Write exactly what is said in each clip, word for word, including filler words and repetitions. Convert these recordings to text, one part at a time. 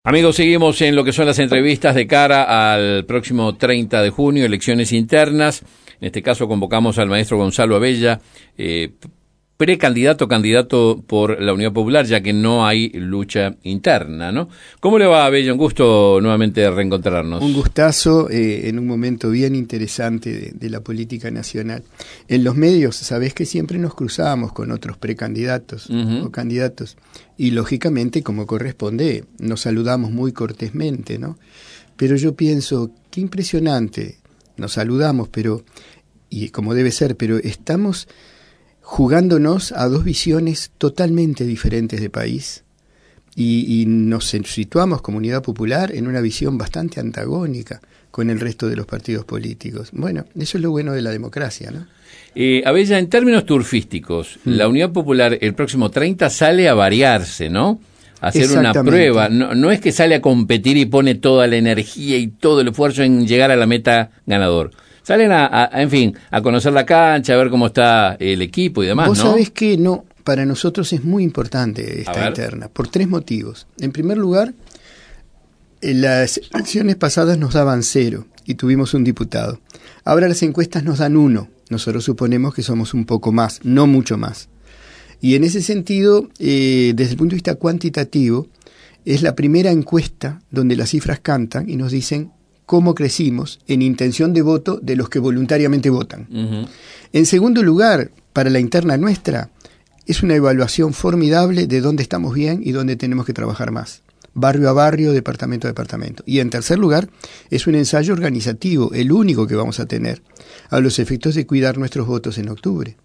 Amigos, seguimos en lo que son las entrevistas de cara al próximo treinta de junio, elecciones internas. En este caso convocamos al maestro Gonzalo Abella, eh, precandidato, candidato por la Unidad Popular, ya que no hay lucha interna, ¿no? ¿Cómo le va, Abella? Un gusto nuevamente reencontrarnos. Un gustazo eh, en un momento bien interesante de, de la política nacional. En los medios, sabés que siempre nos cruzábamos con otros precandidatos uh-huh. o candidatos, y lógicamente, como corresponde, nos saludamos muy cortésmente, ¿no? Pero yo pienso, qué impresionante, nos saludamos, pero, y como debe ser, pero estamos jugándonos a dos visiones totalmente diferentes de país y, y nos situamos como Unidad Popular en una visión bastante antagónica con el resto de los partidos políticos. Bueno, eso es lo bueno de la democracia, ¿no? Eh, Abella, en términos turfísticos, mm. la Unidad Popular el próximo treinta sale a variarse, ¿no? A hacer una prueba. No, no es que sale a competir y pone toda la energía y todo el esfuerzo en llegar a la meta ganador. Salen a, a, en fin, a conocer la cancha, a ver cómo está el equipo y demás, Vos ¿no? Vos sabés que no, para nosotros es muy importante esta interna, por tres motivos. En primer lugar, en las elecciones pasadas nos daban cero y tuvimos un diputado. Ahora las encuestas nos dan uno. Nosotros suponemos que somos un poco más, no mucho más. Y en ese sentido, eh, desde el punto de vista cuantitativo, es la primera encuesta donde las cifras cantan y nos dicen cómo crecimos en intención de voto de los que voluntariamente votan. Uh-huh. En segundo lugar, para la interna nuestra, es una evaluación formidable de dónde estamos bien y dónde tenemos que trabajar más, barrio a barrio, departamento a departamento. Y en tercer lugar, es un ensayo organizativo, el único que vamos a tener, a los efectos de cuidar nuestros votos en octubre.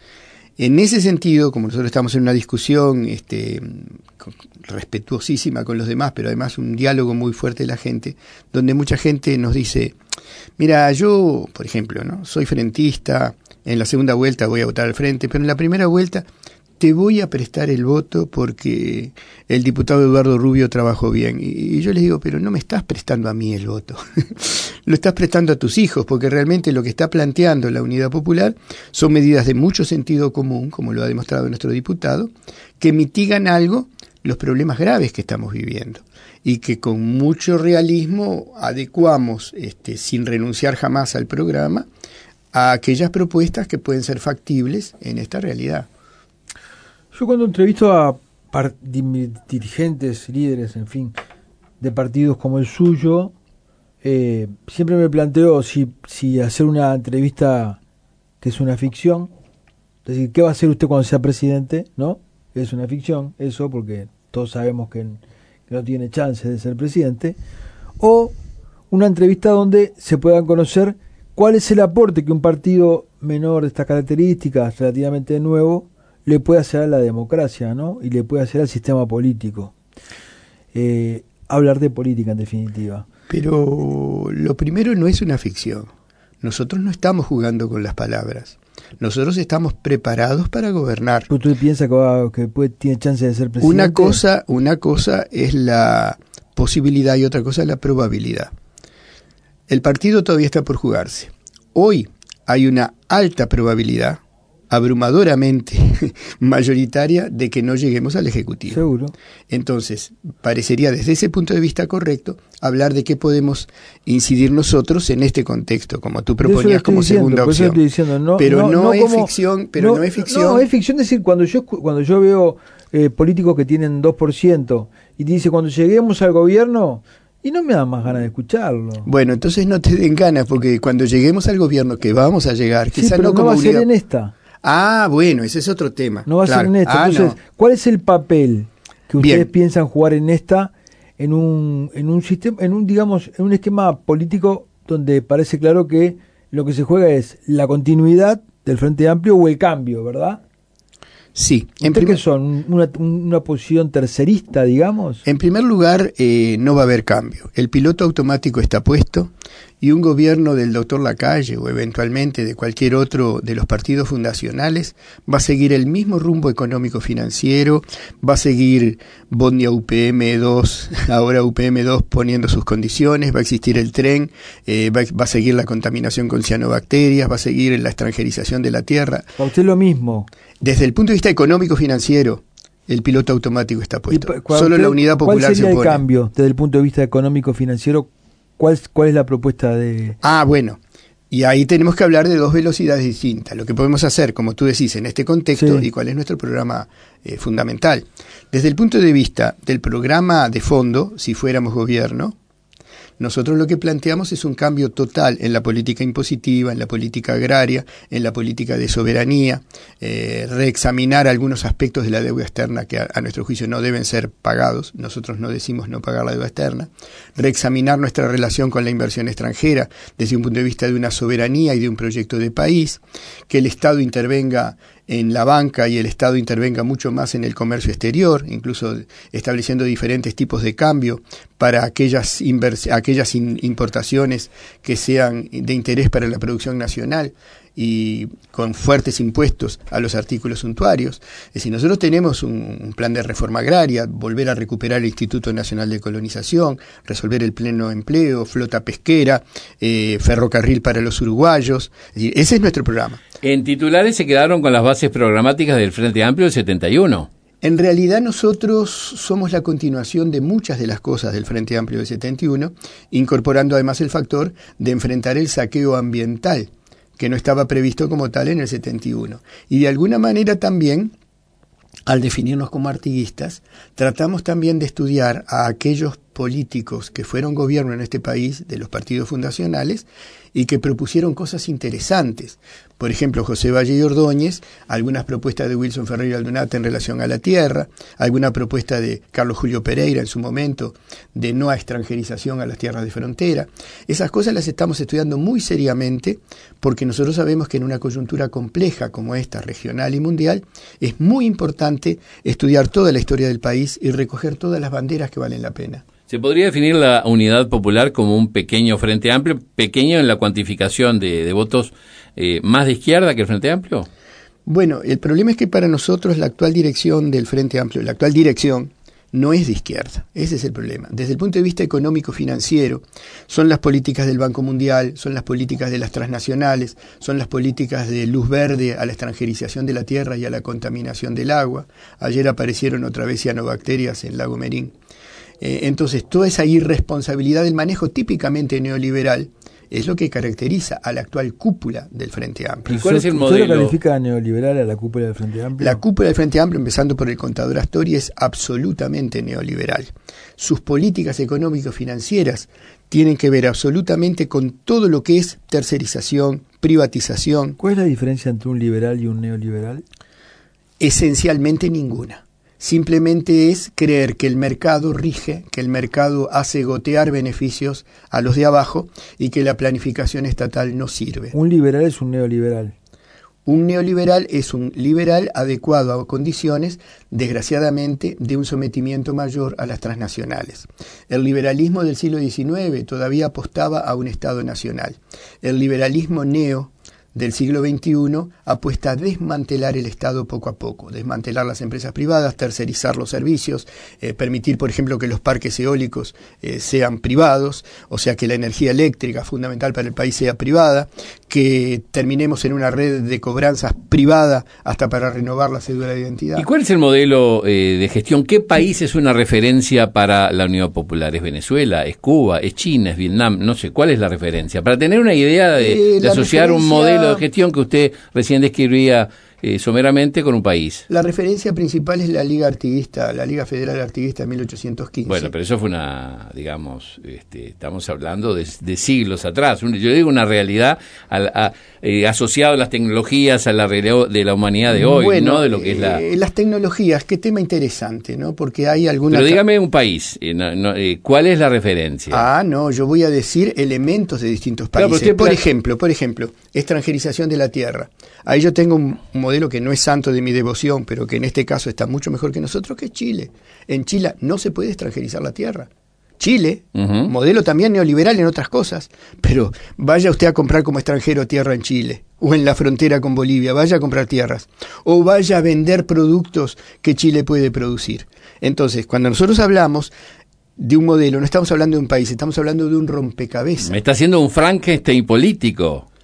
En ese sentido, como nosotros estamos en una discusión este, respetuosísima con los demás, pero además un diálogo muy fuerte de la gente, donde mucha gente nos dice, mira, yo, por ejemplo, ¿no? soy frentista, en la segunda vuelta voy a votar al frente, pero en la primera vuelta te voy a prestar el voto porque el diputado Eduardo Rubio trabajó bien. Y yo les digo, pero no me estás prestando a mí el voto, lo estás prestando a tus hijos, porque realmente lo que está planteando la Unidad Popular son medidas de mucho sentido común, como lo ha demostrado nuestro diputado, que mitigan algo los problemas graves que estamos viviendo y que con mucho realismo adecuamos, este, sin renunciar jamás al programa, a aquellas propuestas que pueden ser factibles en esta realidad. Yo cuando entrevisto a par- dirigentes, líderes, en fin, de partidos como el suyo, eh, siempre me planteo si, si hacer una entrevista que es una ficción, es decir, ¿qué va a hacer usted cuando sea presidente? ¿No? Es una ficción, eso, porque todos sabemos que, que no tiene chance de ser presidente. O una entrevista donde se puedan conocer cuál es el aporte que un partido menor de estas características, relativamente nuevo, le puede hacer a la democracia, ¿no? Y le puede hacer al sistema político. Eh, hablar de política, en definitiva. Pero lo primero no es una ficción. Nosotros no estamos jugando con las palabras. Nosotros estamos preparados para gobernar. ¿Usted piensa que, va, que puede, tiene chance de ser presidente? Una cosa, una cosa es la posibilidad y otra cosa es la probabilidad. El partido todavía está por jugarse. Hoy hay una alta probabilidad, abrumadoramente mayoritaria, de que no lleguemos al Ejecutivo. Seguro. Entonces, parecería desde ese punto de vista correcto hablar de qué podemos incidir nosotros en este contexto, como tú proponías como diciendo, segunda opción. Estoy diciendo, no, pero no, no, no es como, ficción, pero no, no es ficción. No, es ficción decir, cuando yo cuando yo veo eh, políticos que tienen dos por ciento y dice, cuando lleguemos al gobierno, y no me da más ganas de escucharlo. Bueno, entonces no te den ganas, porque cuando lleguemos al gobierno, que vamos a llegar, sí, quizás pero no como no va a ser unidad... en esta. Ah, bueno, ese es otro tema. No va a claro. ser en esta. Ah, Entonces, no. ¿cuál es el papel que ustedes Bien. piensan jugar en esta, en un, en un sistema, en un, digamos, en un esquema político donde parece claro que lo que se juega es la continuidad del Frente Amplio o el cambio, ¿verdad? Sí. ¿En primer... qué son? ¿Una, ¿Una posición tercerista, digamos? En primer lugar, eh, no va a haber cambio. El piloto automático está puesto y un gobierno del doctor Lacalle o eventualmente de cualquier otro de los partidos fundacionales va a seguir el mismo rumbo económico-financiero, va a seguir Bondia U P M dos, ahora U P M dos poniendo sus condiciones, va a existir el tren, eh, va, va a seguir la contaminación con cianobacterias, va a seguir la extranjerización de la tierra. Para usted lo mismo. Desde el punto de vista económico-financiero, el piloto automático está puesto. Y, ¿cuál, Solo la unidad popular ¿Cuál sería se opone. el cambio desde el punto de vista económico-financiero? ¿Cuál, ¿Cuál es la propuesta de...? Ah, bueno. Y ahí tenemos que hablar de dos velocidades distintas. Lo que podemos hacer, como tú decís, en este contexto, sí. y cuál es nuestro programa eh, fundamental. Desde el punto de vista del programa de fondo, si fuéramos gobierno, nosotros lo que planteamos es un cambio total en la política impositiva, en la política agraria, en la política de soberanía, eh, reexaminar algunos aspectos de la deuda externa que a, a nuestro juicio no deben ser pagados. Nosotros no decimos no pagar la deuda externa. Reexaminar nuestra relación con la inversión extranjera desde un punto de vista de una soberanía y de un proyecto de país, que el Estado intervenga en la banca y el Estado intervenga mucho más en el comercio exterior, incluso estableciendo diferentes tipos de cambio para aquellas, invers- aquellas in- importaciones que sean de interés para la producción nacional y con fuertes impuestos a los artículos suntuarios. Es decir, nosotros tenemos un, un plan de reforma agraria, volver a recuperar el Instituto Nacional de Colonización, resolver el pleno empleo, flota pesquera, eh, ferrocarril para los uruguayos. Es decir, ese es nuestro programa. En titulares se quedaron con las bases programáticas del Frente Amplio del setenta y uno. En realidad nosotros somos la continuación de muchas de las cosas del Frente Amplio del setenta y uno, incorporando además el factor de enfrentar el saqueo ambiental, que no estaba previsto como tal en el setenta y uno. Y de alguna manera también, al definirnos como artiguistas, tratamos también de estudiar a aquellos políticos que fueron gobierno en este país, de los partidos fundacionales, y que propusieron cosas interesantes. Por ejemplo, José Valle y Ordóñez, algunas propuestas de Wilson Ferreira Aldunate en relación a la tierra, alguna propuesta de Carlos Julio Pereira en su momento de no a extranjerización a las tierras de frontera. Esas cosas las estamos estudiando muy seriamente porque nosotros sabemos que en una coyuntura compleja como esta, regional y mundial, es muy importante estudiar toda la historia del país y recoger todas las banderas que valen la pena. ¿Se podría definir la Unidad Popular como un pequeño Frente Amplio, pequeño en la cuantificación de, de votos eh, más de izquierda que el Frente Amplio? Bueno, el problema es que para nosotros la actual dirección del Frente Amplio, la actual dirección, no es de izquierda. Ese es el problema. Desde el punto de vista económico-financiero, son las políticas del Banco Mundial, son las políticas de las transnacionales, son las políticas de luz verde a la extranjerización de la tierra y a la contaminación del agua. Ayer aparecieron otra vez cianobacterias en Lago Merín. Eh, entonces, toda esa irresponsabilidad del manejo típicamente neoliberal es lo que caracteriza a la actual cúpula del Frente Amplio. ¿Y cuál es el modelo? ¿Usted lo califica neoliberal a la cúpula del Frente Amplio? La cúpula del Frente Amplio, empezando por el contador Astori, es absolutamente neoliberal. Sus políticas económico-financieras tienen que ver absolutamente con todo lo que es tercerización, privatización. ¿Cuál es la diferencia entre un liberal y un neoliberal? Esencialmente ninguna. Simplemente es creer que el mercado rige, que el mercado hace gotear beneficios a los de abajo y que la planificación estatal no sirve. Un liberal es un neoliberal. Un neoliberal es un liberal adecuado a condiciones, desgraciadamente, de un sometimiento mayor a las transnacionales. El liberalismo del siglo diecinueve todavía apostaba a un Estado nacional. El liberalismo neo del siglo veintiuno apuesta a desmantelar el Estado poco a poco, desmantelar las empresas privadas, tercerizar los servicios, eh, permitir, por ejemplo, que los parques eólicos eh, sean privados, o sea, que la energía eléctrica fundamental para el país sea privada, que terminemos en una red de cobranzas privada hasta para renovar la cédula de identidad. ¿Y cuál es el modelo eh, de gestión? ¿Qué país es una referencia para la Unión Popular? ¿Es Venezuela? ¿Es Cuba? ¿Es China? ¿Es Vietnam? No sé, ¿cuál es la referencia? Para tener una idea de, eh, de asociar un modelo de gestión que usted recién describía eh, someramente con un país. La referencia principal es la Liga Artiguista, la Liga Federal Artiguista de mil ochocientos quince. Bueno, pero eso fue una, digamos, este, estamos hablando de, de siglos atrás. Yo digo una realidad a, a, eh, asociada a las tecnologías, a la realidad de la humanidad de hoy, bueno, ¿no? De lo que es la... eh, las tecnologías, qué tema interesante, ¿no? Porque hay algunas... Pero dígame un país, eh, no, no, eh, ¿cuál es la referencia? Ah, no, yo voy a decir elementos de distintos países. Claro, usted... Por ejemplo, por ejemplo, extranjerización de la tierra. Ahí yo tengo un modelo que no es santo de mi devoción, pero que en este caso está mucho mejor que nosotros, que es Chile. En Chile no se puede extranjerizar la tierra. Chile, uh-huh. modelo también neoliberal en otras cosas, pero vaya usted a comprar como extranjero tierra en Chile, o en la frontera con Bolivia, vaya a comprar tierras, o vaya a vender productos que Chile puede producir. Entonces, cuando nosotros hablamos de un modelo, no estamos hablando de un país, estamos hablando de un rompecabezas. Me está haciendo un Frankenstein político.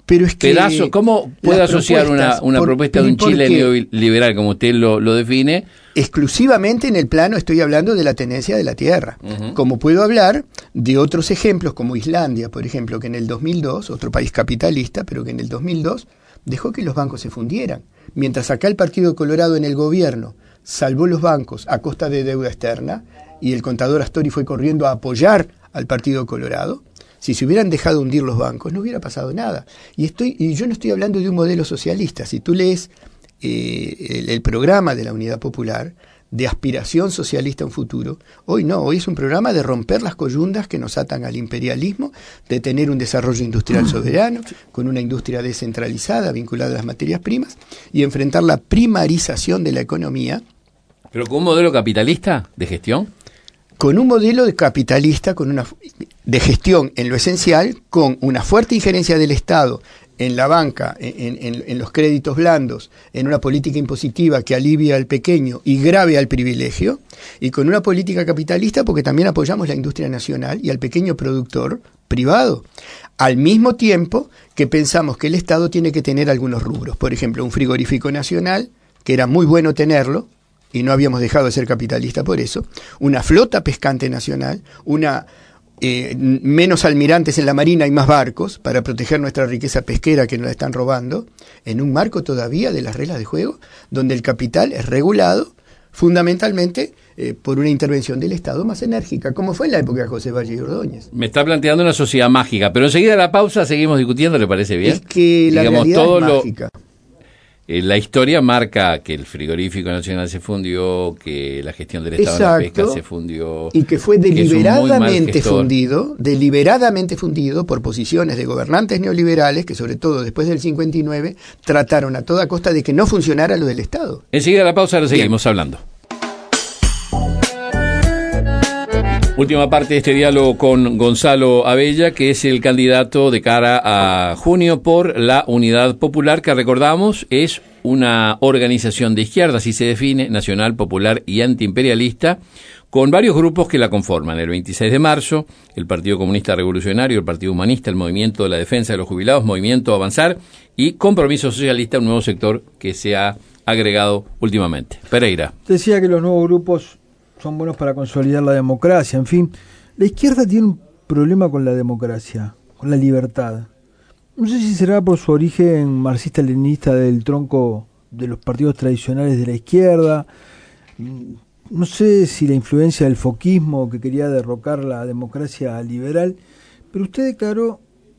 Pero es que pedazo, ¿cómo puede asociar una, una por, propuesta de un Chile neoliberal, como usted lo, lo define? Exclusivamente en el plano estoy hablando de la tenencia de la tierra. Uh-huh. Como puedo hablar de otros ejemplos, como Islandia, por ejemplo, que en el dos mil dos, otro país capitalista, pero que en el dos mil dos dejó que los bancos se fundieran. Mientras acá el Partido Colorado en el gobierno salvó los bancos a costa de deuda externa y el contador Astori fue corriendo a apoyar al Partido Colorado. Si se hubieran dejado hundir los bancos, no hubiera pasado nada. Y estoy y yo no estoy hablando de un modelo socialista. Si tú lees eh, el, el programa de la Unidad Popular, de aspiración socialista a un futuro, hoy no, hoy es un programa de romper las coyundas que nos atan al imperialismo, de tener un desarrollo industrial soberano, con una industria descentralizada, vinculada a las materias primas, y enfrentar la primarización de la economía. ¿Pero con un modelo capitalista de gestión? Con un modelo de capitalista, con una de gestión en lo esencial, con una fuerte injerencia del Estado en la banca, en, en, en los créditos blandos, en una política impositiva que alivia al pequeño y grave al privilegio, y con una política capitalista porque también apoyamos la industria nacional y al pequeño productor privado, al mismo tiempo que pensamos que el Estado tiene que tener algunos rubros, por ejemplo, un frigorífico nacional, que era muy bueno tenerlo, y no habíamos dejado de ser capitalista por eso, una flota pescante nacional, una eh, menos almirantes en la marina y más barcos para proteger nuestra riqueza pesquera que nos la están robando, en un marco todavía de las reglas de juego, donde el capital es regulado fundamentalmente eh, por una intervención del Estado más enérgica, como fue en la época de José Valle y Ordóñez. Me está planteando una sociedad mágica, pero enseguida de la pausa seguimos discutiendo, ¿le parece bien? Es que la Digamos, realidad todo es lo... mágica. La historia marca que el frigorífico nacional se fundió, que la gestión del Estado Exacto, de la pesca se fundió. Y que fue deliberadamente que fundido, deliberadamente fundido por posiciones de gobernantes neoliberales que sobre todo después del cincuenta y nueve trataron a toda costa de que no funcionara lo del Estado. Enseguida la pausa, lo seguimos bien hablando. Última parte de este diálogo con Gonzalo Abella, que es el candidato de cara a junio por la Unidad Popular, que recordamos es una organización de izquierda, así se define, nacional, popular y antiimperialista, con varios grupos que la conforman. El veintiséis de marzo, el Partido Comunista Revolucionario, el Partido Humanista, el Movimiento de la Defensa de los Jubilados, Movimiento Avanzar y Compromiso Socialista, un nuevo sector que se ha agregado últimamente. Pereira. Decía que los nuevos grupos son buenos para consolidar la democracia, en fin. La izquierda tiene un problema con la democracia, con la libertad. No sé si será por su origen marxista-leninista del tronco de los partidos tradicionales de la izquierda. No sé si la influencia del foquismo que quería derrocar la democracia liberal. Pero usted declaró,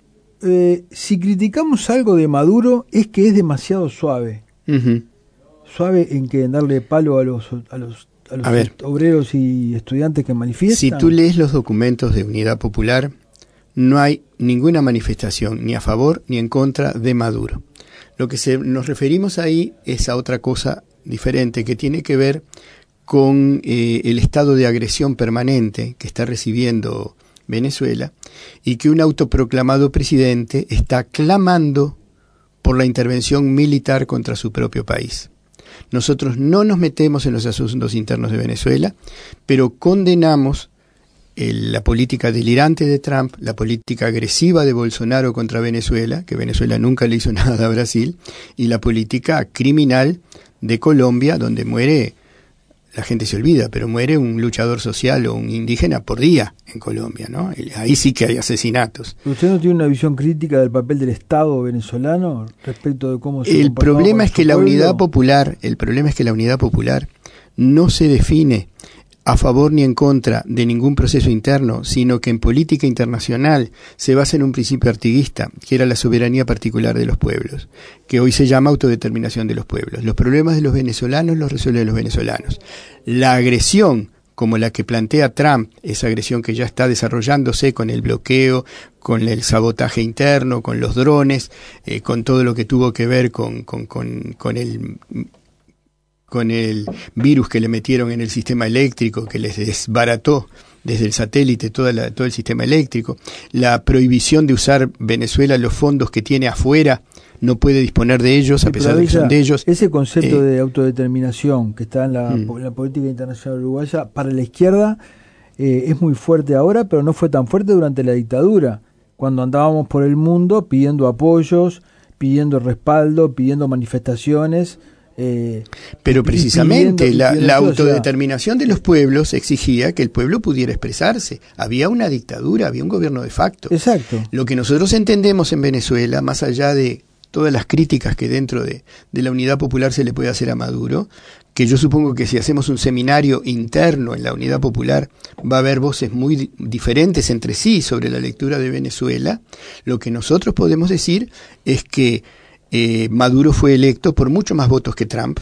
eh, si criticamos algo de Maduro es que es demasiado suave. Uh-huh. Suave en que en darle palo a los... A los a los a ver, obreros y estudiantes que manifiestan. Si tú lees los documentos de Unidad Popular, no hay ninguna manifestación ni a favor ni en contra de Maduro. Lo que se, nos referimos ahí es a otra cosa diferente que tiene que ver con eh, el estado de agresión permanente que está recibiendo Venezuela y que un autoproclamado presidente está clamando por la intervención militar contra su propio país. Nosotros no nos metemos en los asuntos internos de Venezuela, pero condenamos el, la política delirante de Trump, la política agresiva de Bolsonaro contra Venezuela, que Venezuela nunca le hizo nada a Brasil, y la política criminal de Colombia, donde muere, la gente se olvida, pero muere un luchador social o un indígena por día en Colombia, ¿no? Ahí sí que hay asesinatos. ¿Usted no tiene una visión crítica del papel del Estado venezolano respecto de cómo se El problema es que la unidad popular, el problema es que la unidad popular no se define a favor ni en contra de ningún proceso interno, sino que en política internacional se basa en un principio artiguista, que era la soberanía particular de los pueblos, que hoy se llama autodeterminación de los pueblos. Los problemas de los venezolanos los resuelven los venezolanos. La agresión, como la que plantea Trump, esa agresión que ya está desarrollándose con el bloqueo, con el sabotaje interno, con los drones, eh, con todo lo que tuvo que ver con, con, con, con el... con el virus que le metieron en el sistema eléctrico, que les desbarató desde el satélite toda la, todo el sistema eléctrico, la prohibición de usar Venezuela los fondos que tiene afuera, no puede disponer de ellos, sí, a pesar de que son de ellos. Ese concepto eh, de autodeterminación que está en la, mm. en la política internacional uruguaya, para la izquierda eh, es muy fuerte ahora, pero no fue tan fuerte durante la dictadura. cuando andábamos por el mundo pidiendo apoyos, pidiendo respaldo, pidiendo manifestaciones. Eh, Pero precisamente pidiendo, la, pidiendo la todo, autodeterminación de los pueblos exigía que el pueblo pudiera expresarse. Había una dictadura, había un gobierno de facto. Exacto. Lo que nosotros entendemos en Venezuela, más allá de todas las críticas que dentro de, de la Unidad Popular se le puede hacer a Maduro, que yo supongo que si hacemos un seminario interno en la Unidad Popular va a haber voces muy di- diferentes entre sí sobre la lectura de Venezuela, lo que nosotros podemos decir es que Eh, Maduro fue electo por mucho más votos que Trump,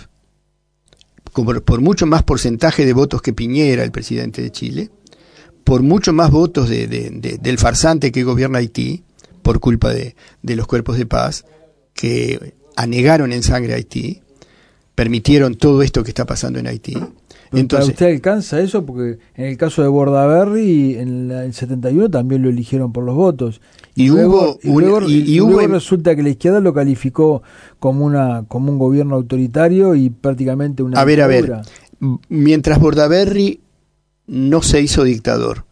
por, por mucho más porcentaje de votos que Piñera, el presidente de Chile, por mucho más votos de, de, de, del farsante que gobierna Haití, por culpa de, de los cuerpos de paz, que anegaron en sangre a Haití, permitieron todo esto que está pasando en Haití. Entonces, ¿para usted alcanza eso? Porque en el caso de Bordaberry, en la, el setenta y uno también lo eligieron por los votos. Y, y luego, hubo, y luego, y, y y luego hubo, resulta que la izquierda lo calificó como una como un gobierno autoritario y prácticamente una A ver, dictadura. a ver, mientras Bordaberry no se hizo dictador,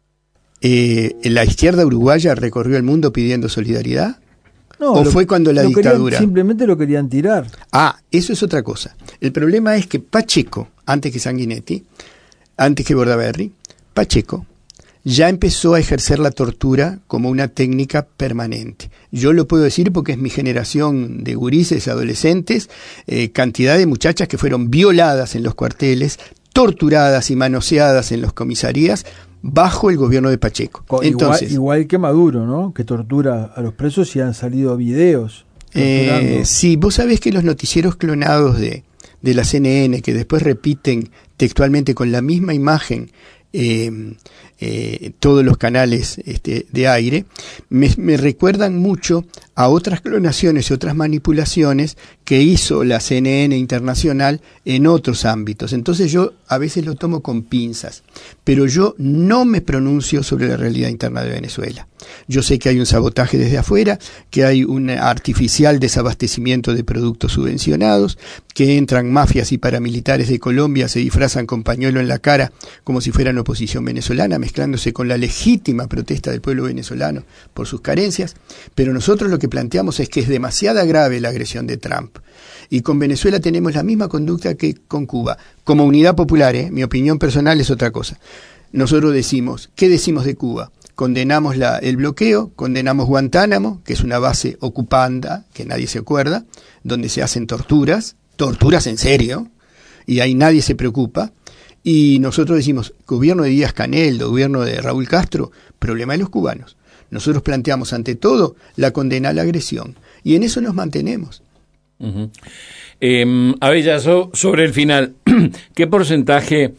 eh, ¿la izquierda uruguaya recorrió el mundo pidiendo solidaridad? No, ¿O lo, fue cuando la dictadura? Querían, simplemente lo querían tirar. Ah, eso es otra cosa. El problema es que Pacheco, antes que Sanguinetti, antes que Bordaberry, Pacheco ya empezó a ejercer la tortura como una técnica permanente. Yo lo puedo decir porque es mi generación de gurises, adolescentes, eh, cantidad de muchachas que fueron violadas en los cuarteles, torturadas y manoseadas en las comisarías bajo el gobierno de Pacheco. Entonces, igual, igual que Maduro, ¿no? Que tortura a los presos y han salido videos. Eh, sí, vos sabés que los noticieros clonados de, de la C N N, que después repiten textualmente con la misma imagen eh, eh, todos los canales este, de aire, me, me recuerdan mucho a otras clonaciones y otras manipulaciones que hizo la C N N internacional en otros ámbitos. Entonces yo a veces lo tomo con pinzas, pero yo no me pronuncio sobre la realidad interna de Venezuela. Yo sé que hay un sabotaje desde afuera, que hay un artificial desabastecimiento de productos subvencionados, que entran mafias y paramilitares de Colombia, se disfrazan con pañuelo en la cara como si fueran oposición venezolana, mezclándose con la legítima protesta del pueblo venezolano por sus carencias, pero nosotros lo que planteamos es que es demasiado grave la agresión de Trump. Y con Venezuela tenemos la misma conducta que con Cuba. Como Unidad Popular, ¿eh? Mi opinión personal es otra cosa. Nosotros decimos, ¿qué decimos de Cuba? Condenamos la, el bloqueo, condenamos Guantánamo, que es una base ocupanda, que nadie se acuerda, donde se hacen torturas, torturas en serio, y ahí nadie se preocupa. Y nosotros decimos, gobierno de Díaz-Canel, gobierno de Raúl Castro, problema de los cubanos. Nosotros planteamos ante todo la condena a la agresión, y en eso nos mantenemos. Uh-huh. Eh, Abella, so, sobre el final, ¿qué porcentaje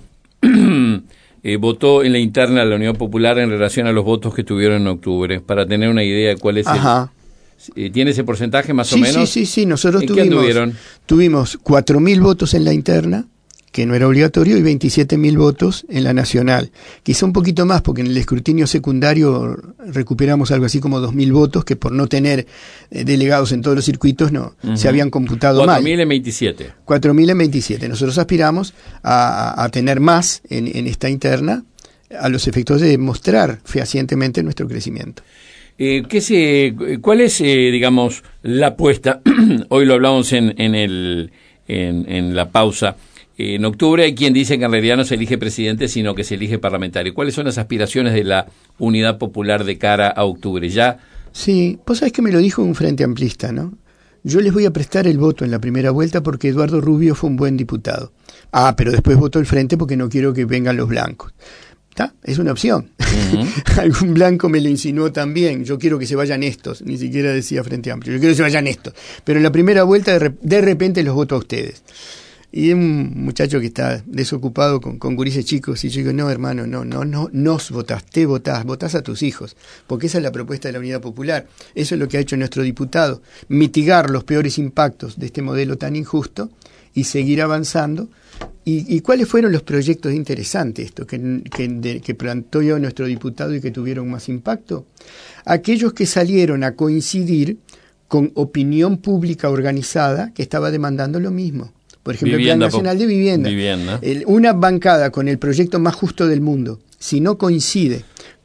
eh, votó en la interna de la Unión Popular en relación a los votos que tuvieron en octubre? Para tener una idea de cuál es Ajá. el... Eh, ¿Tiene ese porcentaje más sí, o menos? Sí, sí, sí, nosotros ¿En tuvimos, qué anduvieron? Tuvimos cuatro mil votos en la interna, que no era obligatorio, y veintisiete mil votos en la nacional. Quizá un poquito más, porque en el escrutinio secundario recuperamos algo así como dos mil votos, que por no tener eh, delegados en todos los circuitos no uh-huh. se habían computado mal. cuatro mil en veintisiete. cuatro mil en veintisiete. Nosotros aspiramos a, a tener más en, en esta interna, a los efectos de mostrar fehacientemente nuestro crecimiento. Eh, ¿qué se, ¿Cuál es, eh, digamos, la apuesta? Hoy lo hablamos en, en, el, en, en la pausa. En octubre hay quien dice que en realidad no se elige presidente, sino que se elige parlamentario. ¿Cuáles son las aspiraciones de la Unidad Popular de cara a octubre? Ya. Sí, vos sabés que me lo dijo un frente amplista, ¿no? Yo les voy a prestar el voto en la primera vuelta porque Eduardo Rubio fue un buen diputado. Ah, pero después votó el frente porque no quiero que vengan los blancos. ¿Está? Es una opción. Uh-huh. Algún blanco me lo insinuó también. Yo quiero que se vayan estos. Ni siquiera decía Frente Amplio. Yo quiero que se vayan estos. Pero en la primera vuelta de, re- de repente los voto a ustedes. Y un muchacho que está desocupado con, con gurises chicos, y yo digo, no, hermano, no, no, no, nos votás, te votás, votás a tus hijos, porque esa es la propuesta de la Unidad Popular. Eso es lo que ha hecho nuestro diputado, mitigar los peores impactos de este modelo tan injusto y seguir avanzando. ¿Y, y cuáles fueron los proyectos interesantes esto que, que, de, que planteó nuestro diputado y que tuvieron más impacto? Aquellos que salieron a coincidir con opinión pública organizada que estaba demandando lo mismo. Por ejemplo, vivienda, el Plan Nacional de Vivienda. vivienda. El, una bancada con el proyecto más justo del mundo, si no coincide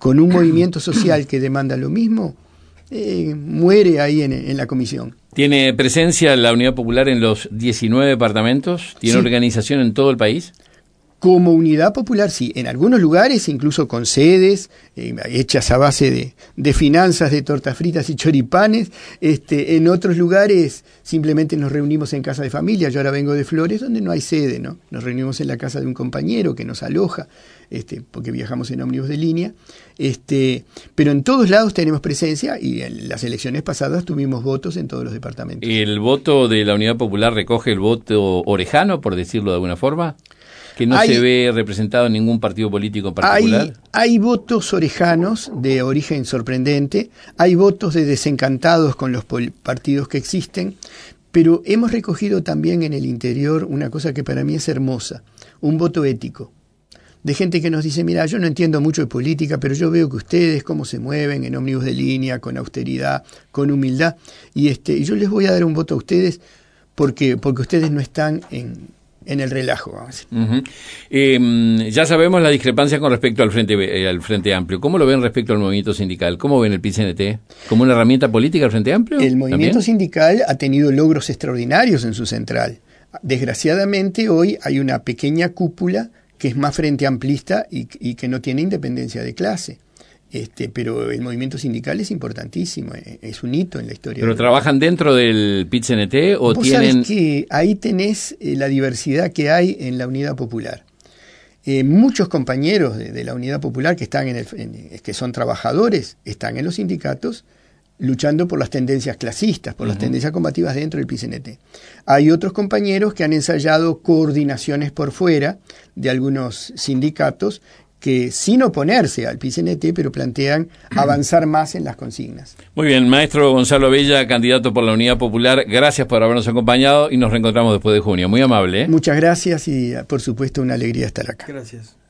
con un movimiento social que demanda lo mismo, eh, muere ahí en, en la comisión. ¿Tiene presencia la Unidad Popular en los diecinueve departamentos? ¿Tiene sí. organización en todo el país? Como Unidad Popular, sí. En algunos lugares, incluso con sedes, eh, hechas a base de, de finanzas, de tortas fritas y choripanes. Este, en otros lugares, simplemente nos reunimos en casa de familia. Yo ahora vengo de Flores, donde no hay sede, ¿no? Nos reunimos en la casa de un compañero que nos aloja, este, porque viajamos en ómnibus de línea. Este, pero en todos lados tenemos presencia y en las elecciones pasadas tuvimos votos en todos los departamentos. ¿El voto de la Unidad Popular recoge el voto orejano, por decirlo de alguna forma? ¿Que no hay, se ve representado en ningún partido político en particular? Hay, hay votos orejanos de origen sorprendente, hay votos de desencantados con los partidos que existen, pero hemos recogido también en el interior una cosa que para mí es hermosa, un voto ético. De gente que nos dice, mira, yo no entiendo mucho de política, pero yo veo que ustedes cómo se mueven en ómnibus de línea, con austeridad, con humildad, y este, yo les voy a dar un voto a ustedes porque, porque ustedes no están en... en el relajo, vamos a decir. Uh-huh. Eh, ya sabemos la discrepancia con respecto al Frente eh, al Frente Amplio. ¿Cómo lo ven respecto al movimiento sindical? ¿Cómo ven el P I C N T? ¿Como una herramienta política el Frente Amplio? El movimiento ¿también? sindical ha tenido logros extraordinarios en su central. Desgraciadamente hoy hay una pequeña cúpula que es más frente amplista y, y que no tiene independencia de clase. Este, pero el movimiento sindical es importantísimo, es un hito en la historia. ¿Pero trabajan dentro del P I C N T o Vos tienen...? Sabés que ahí tenés eh, la diversidad que hay en la Unidad Popular. Eh, muchos compañeros de, de la Unidad Popular que están en el, en, que son trabajadores, están en los sindicatos luchando por las tendencias clasistas, por uh-huh. las tendencias combativas dentro del P I C N T. Hay otros compañeros que han ensayado coordinaciones por fuera de algunos sindicatos que sin oponerse al P I C N T, pero plantean avanzar más en las consignas. Muy bien, maestro Gonzalo Abella, candidato por la Unidad Popular, gracias por habernos acompañado y nos reencontramos después de junio. Muy amable, ¿eh? Muchas gracias y, por supuesto, una alegría estar acá. Gracias.